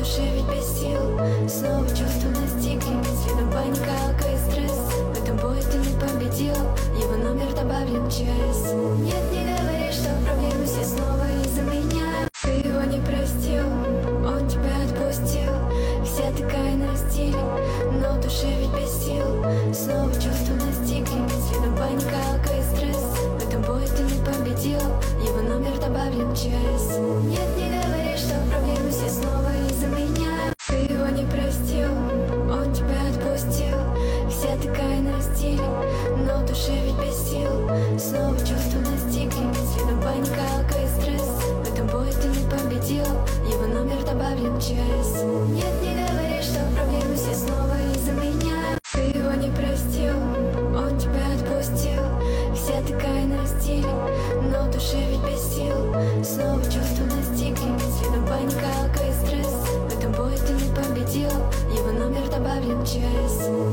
душе ведь без сил. Снова чувства настигли, следом паника, алко и стресс. В этом бою ты не победил, его номер добавлен в ЧС. Нет, не говори, что проблемы все снова из-за меня. Ты его не простил, он тебя отпустил. Вся такая на стиле, но в душе ведь без сил. Снова чувства настигли, следом паника, алко и стресс. В этом бою ты не победил, его номер добавлен в ЧС. Нет, не говори, что проблемы все снова из-за меня. Ты его не простил, он тебя отпустил. Вся такая на стиле, но в душе ведь без сил. Снова чувства настигли, следом паника, алко и стресс. В этом бою ты не победил, его номер добавлен в ЧС. Нет, не говори, что проблемы все снова из-за меня. Ты его не простил, он тебя отпустил. Вся такая на стиле, но в душе ведь без сил. Снова чувства настигли, следом паника, алко и стресс. В этом бою ты не победил, его номер добавлен в ЧС.